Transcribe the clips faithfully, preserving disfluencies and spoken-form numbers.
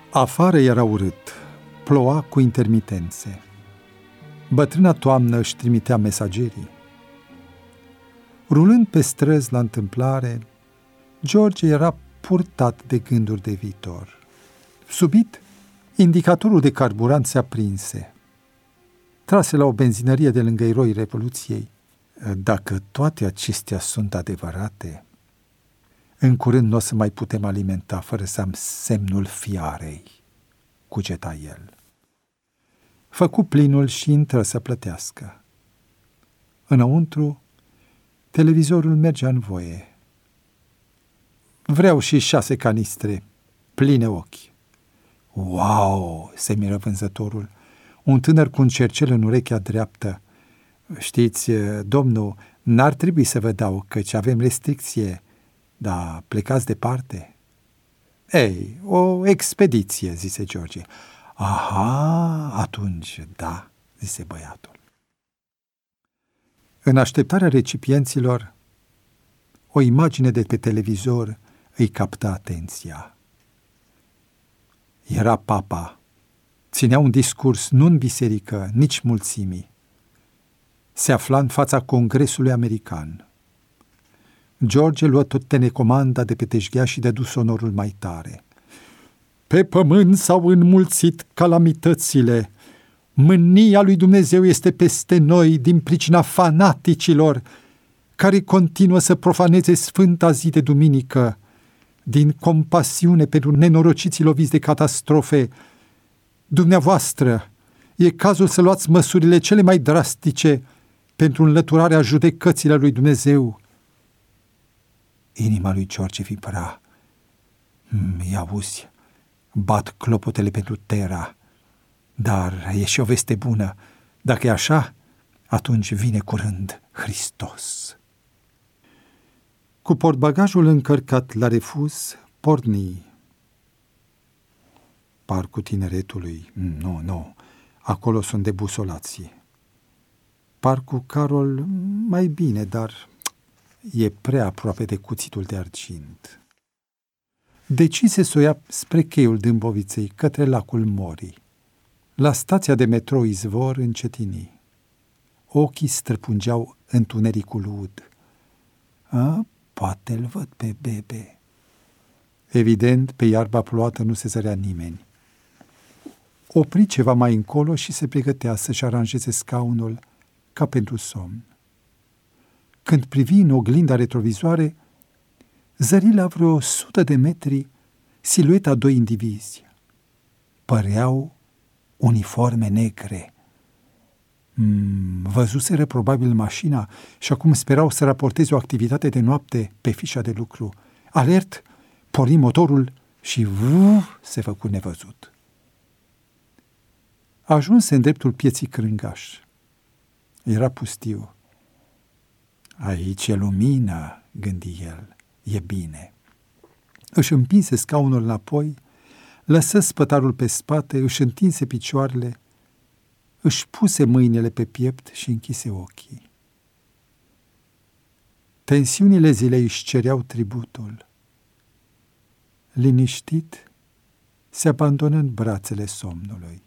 Afară era urât, ploua cu intermitențe. Bătrâna toamnă își trimitea mesagerii. Rulând pe străzi la întâmplare, George era purtat de gânduri de viitor. Subit, indicatorul de carburant se aprinse. Trase la o benzinărie de lângă eroii Revoluției. Dacă toate acestea sunt adevărate, în curând nu o să mai putem alimenta fără să am semnul fiarei, cugeta el. Făcu plinul și intră să plătească. Înăuntru, televizorul mergea în voie. Vreau și șase canistre, pline ochi. Wow, se miră vânzătorul. Un tânăr cu un cercel în urechea dreaptă. Știți, domnul, n-ar trebui să vă dau, căci avem restricție, dar plecați departe. Ei, o expediție, zise George. Aha, atunci, da, zise băiatul. În așteptarea recipienților, o imagine de pe televizor îi capta atenția. Era papa. Ținea un discurs nu în biserică, nici mulțimii. Se afla în fața Congresului American. George luă tot telecomanda de pe teșghea și dădu sonorul mai tare. Pe pământ s-au înmulțit calamitățile. Mânia lui Dumnezeu este peste noi din pricina fanaticilor care continuă să profaneze sfânta zi de duminică. Din compasiune pentru nenorociții loviți de catastrofe, dumneavoastră, e cazul să luați măsurile cele mai drastice pentru înlăturarea judecăților lui Dumnezeu. Inima lui George vibra. Mm, i-auzi, bat clopotele pentru Tera, dar e și o veste bună. Dacă e așa, atunci vine curând Hristos. Cu portbagajul încărcat la refuz, porni. Parcul Tineretului, nu, nu, acolo sunt debusolații. Parcul Carol, mai bine, dar e prea aproape de cuțitul de argint. Decise să o ia spre cheiul Dâmboviței, către lacul Morii. La stația de metrou Izvor încetini. Ochii străpungeau întunericul ud. A, poate-l văd pe bebe. Evident, pe iarba plouată nu se zărea nimeni. Opri ceva mai încolo și se pregătea să-și aranjeze scaunul ca pentru somn. Când privi în oglinda retrovizoare, zări la vreo sută de metri silueta doi indivizi. Păreau uniforme negre. Mm, văzuseră probabil mașina și acum sperau să raporteze o activitate de noapte pe fișa de lucru. Alert, porni motorul și vuf, se făcu nevăzut. Ajunse în dreptul pieții Crângaș. Era pustiu. Aici e lumină, gândi el, e bine. Își împinse scaunul înapoi, lăsă spătarul pe spate, își întinse picioarele, își puse mâinile pe piept și închise ochii. Tensiunile zilei își cereau tributul. Liniștit, se abandonă în brațele somnului.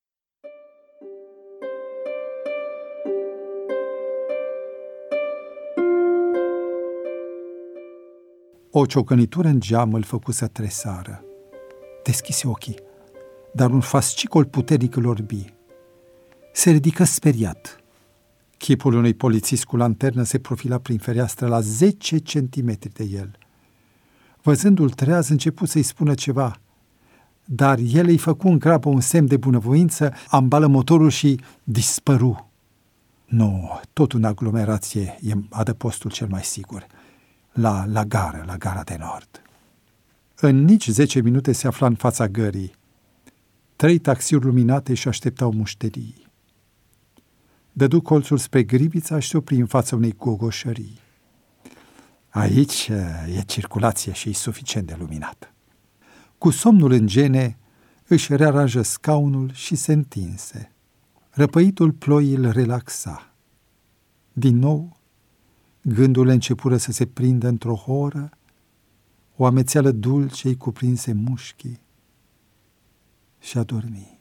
O ciocănitură în geam îl făcu să tresară. Deschise ochii, dar un fascicol puternic îl orbi. Se ridică speriat. Chipul unui polițist cu lanternă se profila prin fereastră la zece centimetri de el. Văzându-l treaz, început să-i spună ceva, dar el îi făcu în grabă un semn de bunăvoință, ambală motorul și dispăru. Nu, tot în aglomerație e adăpostul cel mai sigur. La, la gară, la gara de nord. În nici zece minute se afla în fața gării. Trei taxiuri luminate își așteptau mușterii. Dădu colțul spre Grivița și se opri în fața unei gogoșării. Aici e circulație și e suficient de luminată. Cu somnul în gene, își rearanjă scaunul și se întinse. Răpăitul ploii îl relaxa. Din nou, gândurile începură să se prindă într-o horă, o amețeală dulce îi cuprinse mușchii. și a dormi.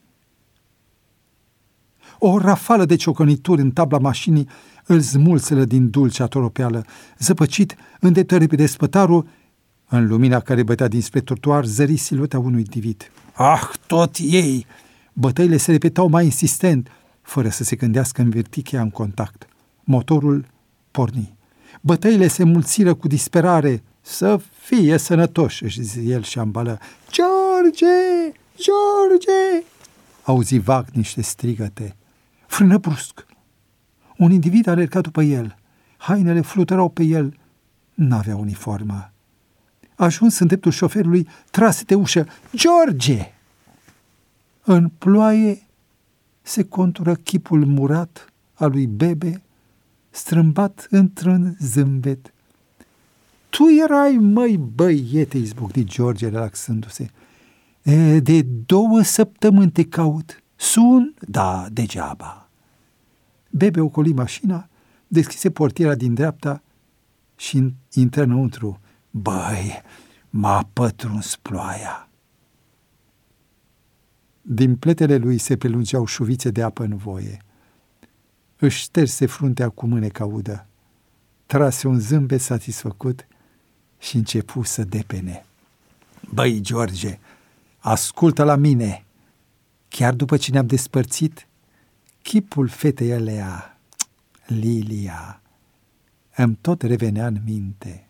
O rafală de ciocănituri în tabla mașinii îl smulselă din dulcea toropeală. Zăpăcit, îndetă repede spătarul, în lumina care bătea dinspre trotuar zări silueta unui individ. Ah, tot ei! Bătăile se repetau mai insistent, fără să se gândească în vertichea în contact. Motorul porni. Bătăile se mulțiră cu disperare. Să fie sănătoși, își zice el și ambală. George! George! Auzi vag niște strigăte. Frână brusc. Un individ alerga după el. Hainele fluturau pe el. N-avea uniformă. Ajuns în dreptul șoferului, trase de ușă. George! În ploaie se contură chipul murat al lui Bebe, strâmbat într-un zâmbet. Tu erai, măi, băiete, izbucni George, relaxându-se. E, de două săptămâni te caut. Sun? Da, degeaba. Bebe ocoli mașina, deschise portiera din dreapta și intră înăuntru. Băi, m-a pătruns ploaia. Din pletele lui se prelungeau șuvițe de apă în voie. Își șterse fruntea cu mâneca udă, trase un zâmbet satisfăcut și începu să depene. Băi, George, ascultă la mine! Chiar după ce ne-am despărțit, chipul fetei alea, Lilia, îmi tot revenea în minte.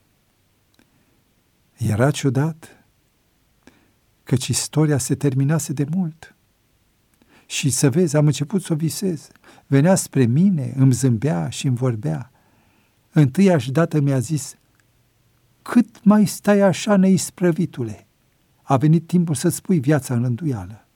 Era ciudat, căci istoria se terminase de mult. Și să vezi, am început să o visez. Venea spre mine, îmi zâmbea și îmi vorbea. Întâiași dată mi-a zis, cât mai stai așa, neisprăvitule? A venit timpul să-ți pui viața în rânduială.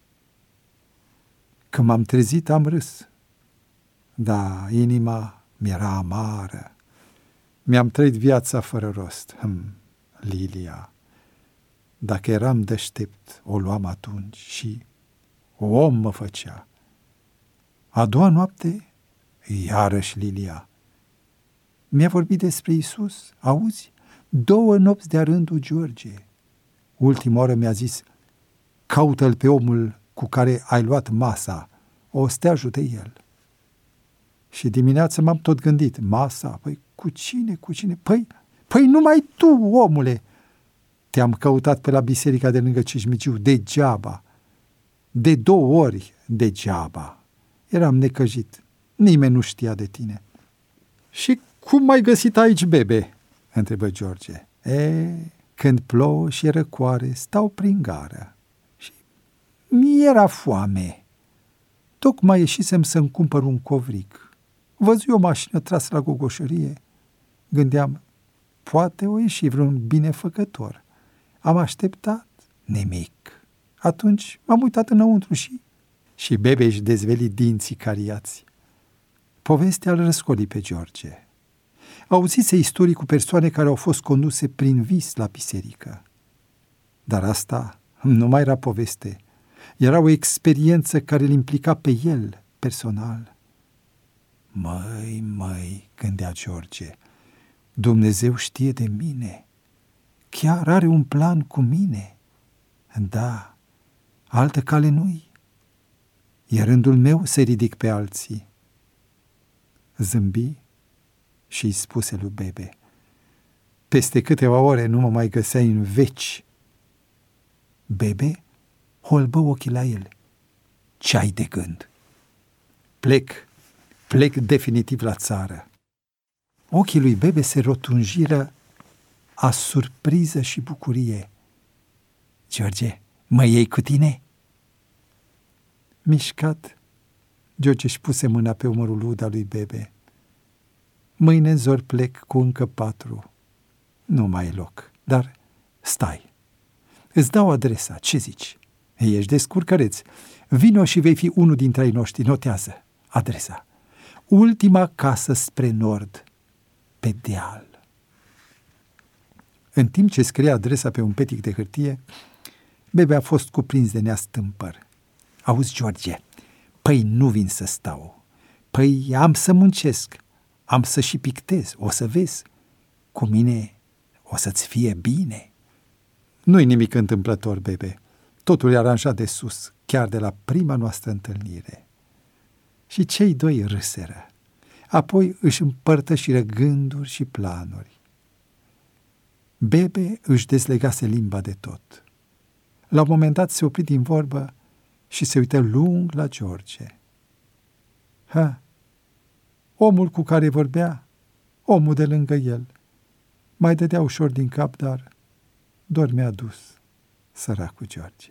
Când m-am trezit, am râs. Da, inima mi-era amară. Mi-am trăit viața fără rost. Hm, Lilia. Dacă eram deștept, o luam atunci și om mă făcea. A doua noapte, iarăși Lilia. Mi-a vorbit despre Iisus, auzi? Două nopți de-a rândul, George. Ultima oară mi-a zis, caută-l pe omul cu care ai luat masa, o să te ajute el. Și dimineața m-am tot gândit, masa, păi cu cine, cu cine? Păi, păi numai tu, omule! Te-am căutat pe la biserica de lângă Cismigiu, degeaba. De două ori, degeaba. Eram necăjit. Nimeni nu știa de tine. Și cum m-ai găsit aici, Bebe? Întrebă George. E, când plouă și răcoare, stau prin gară. Și mi-era foame. Tocmai ieșisem să-mi cumpăr un covric. Văzui o mașină trasă la gogoșărie. Gândeam, poate o ieși vreun binefăcător. Am așteptat, nimic. Atunci m-am uitat înăuntru și... Și Bebe își dezveli dinții cariați. Povestea îl răscoli pe George. Auzise istorii cu persoane care au fost conduse prin vis la biserică. Dar asta nu mai era poveste. Era o experiență care îl implica pe el personal. Măi, măi, gândea George, Dumnezeu știe de mine. Chiar are un plan cu mine. Da, altă cale nu-i. E rândul meu să ridic pe alții. Zâmbi și îi spuse lui Bebe, peste câteva ore nu mă mai găseai în veci. Bebe holbă ochii la el. Ce-ai de gând? Plec, plec definitiv la țară. Ochii lui Bebe se rotunjiră a surpriză și bucurie. George, mă iei cu tine? Mișcat, George își puse mâna pe umărul ud al lui Bebe. Mâine în zor plec cu încă patru. Nu mai e loc, dar stai. Îți dau adresa, ce zici? Ești descurcăreț. Vino și vei fi unul dintre ai noștri, notează adresa. Ultima casă spre nord, pe deal. În timp ce scria adresa pe un petic de hârtie, Bebe a fost cuprins de neastâmpăr. Auzi, George, păi nu vin să stau. Păi am să muncesc, am să și pictez, o să vezi. Cu mine o să-ți fie bine. Nu-i nimic întâmplător, Bebe. Totul e aranjat de sus, chiar de la prima noastră întâlnire. Și cei doi râseră. Apoi își împărtășiră gânduri și planuri. Bebe își dezlegase limba de tot. La un moment dat se opri din vorbă și se uită lung la George. Ha, omul cu care vorbea, omul de lângă el, mai dădea ușor din cap, dar dormea dus, săracul George.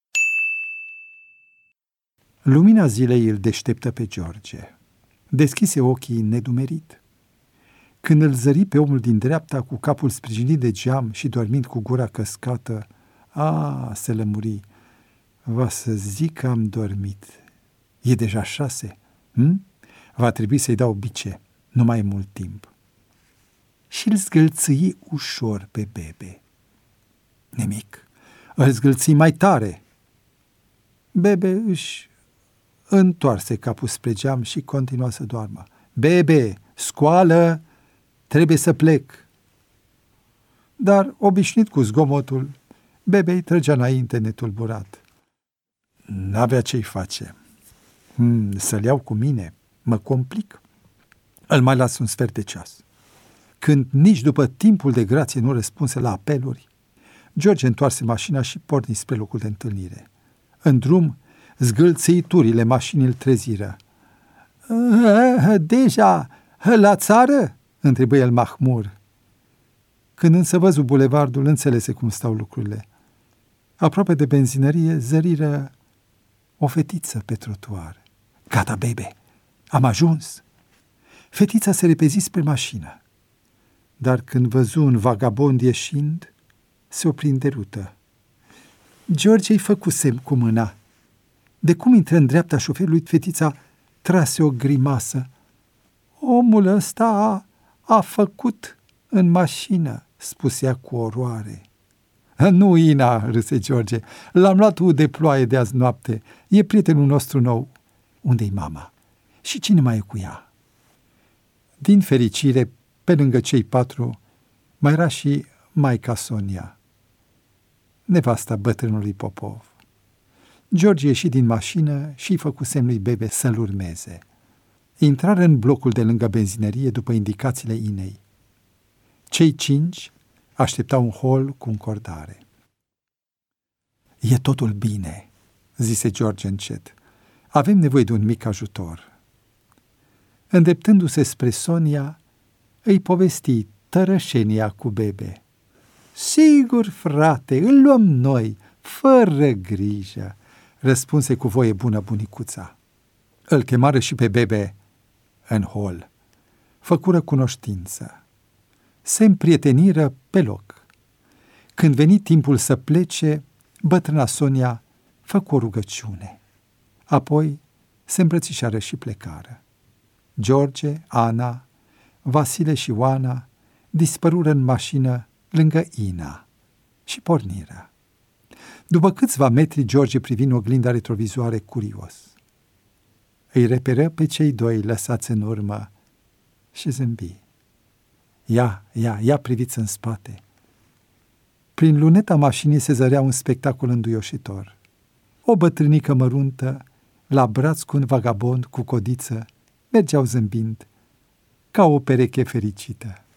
Lumina zilei îl deșteptă pe George. Deschise ochii nedumerit. Când îl zări pe omul din dreapta cu capul sprijinit de geam și dormind cu gura căscată, a, se lămuri. Va să zic că am dormit. E deja șase. Hm? Va trebui să-i dau bice. Nu mai e mult timp. Și îl zgâlțâi ușor pe Bebe. Nimic. Îl zgâlțâi mai tare. Bebe își întoarse capul spre geam și continua să doarmă. Bebe, scoală, trebuie să plec. Dar, obișnuit cu zgomotul, Bebe îi trăgea înainte netulburat. N-avea ce-i face. Hmm, să-l iau cu mine, mă complic. Îl mai las un sfert de ceas. Când nici după timpul de grație nu răspunse la apeluri, George întoarse mașina și porni spre locul de întâlnire. În drum, zgâlțăiturile mașinii îl treziră. Deja la țară?" întrebă el mahmur. Când însă văzu bulevardul, înțelese cum stau lucrurile. Aproape de benzinărie zăriră o fetiță pe trotuar. Gata, Bebe, am ajuns. Fetița se repezi spre mașină, dar când văzu un vagabond ieșind, se opri în derută. George îi făcu semn cu mâna. De cum intră în dreapta șoferului, fetița trase o grimasă. Omul ăsta a, a făcut în mașină, spuse ea cu oroare. Nu, Ina, râse George, l-am luat u de ploaie de azi noapte. E prietenul nostru nou. Unde-i mama? Și cine mai e cu ea? Din fericire, pe lângă cei patru, mai era și maica Sonia, nevasta bătrânului Popov. George ieși din mașină și îi făcu semn lui Bebe să-l urmeze. Intrară în blocul de lângă benzinărie după indicațiile Inei. Cei cinci așteptau un hol cu încordare. E totul bine, zise George încet. Avem nevoie de un mic ajutor. Îndreptându-se spre Sonia, îi povesti tărășenia cu Bebe. Sigur, frate, îl luăm noi, fără grijă, răspunse cu voie bună bunicuța. Îl chemară și pe Bebe în hol. Făcură cunoștință. Se împrieteniră pe loc. Când veni timpul să plece, bătrâna Sonia făcu o rugăciune. Apoi se îmbrățișară și plecară. George, Ana, Vasile și Oana dispărură în mașină lângă Ina și porniră. După câțiva metri, George privi în oglinda retrovizoare curios. Îi reperă pe cei doi lăsați în urmă și zâmbi. Ia, ia, ia priviți în spate. Prin luneta mașinii se zărea un spectacol înduioșitor. O bătrânică măruntă, la braț cu un vagabond cu codiță, mergeau zâmbind ca o pereche fericită.